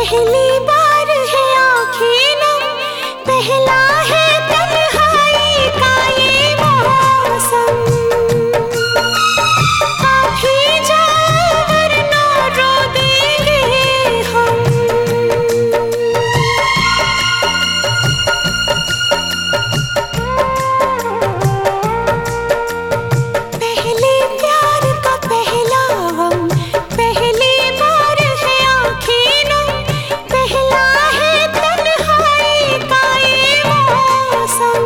पहली बार है आँखें नम, पहला है तन्हाई का ये मौसम। आप ही जाओ वरना रो देंगे हम। पहले प्यार का पहला गम, पहली बार है आँखें नम, पहला है तन्हाई का ये मौसम।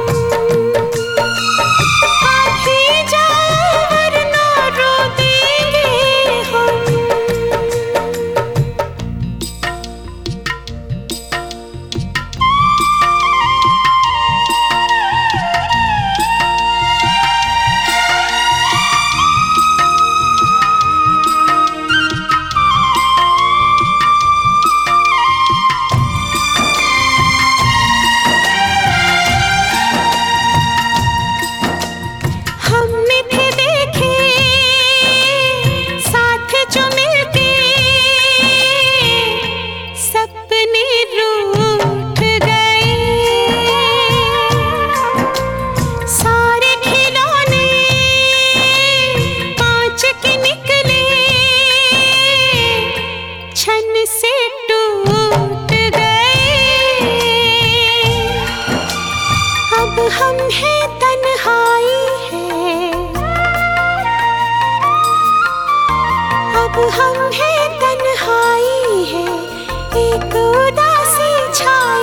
आप ही जाओ वरना रो देंगे हम। हमने थे देखे साथ जो मिलते, सपने रूठ गए। सारे खिलौने कांच के निकले, छन से टूट गए। अब हम हैं तन्हाई है, अब हम हैं तन्हाई है, एक उदासी छा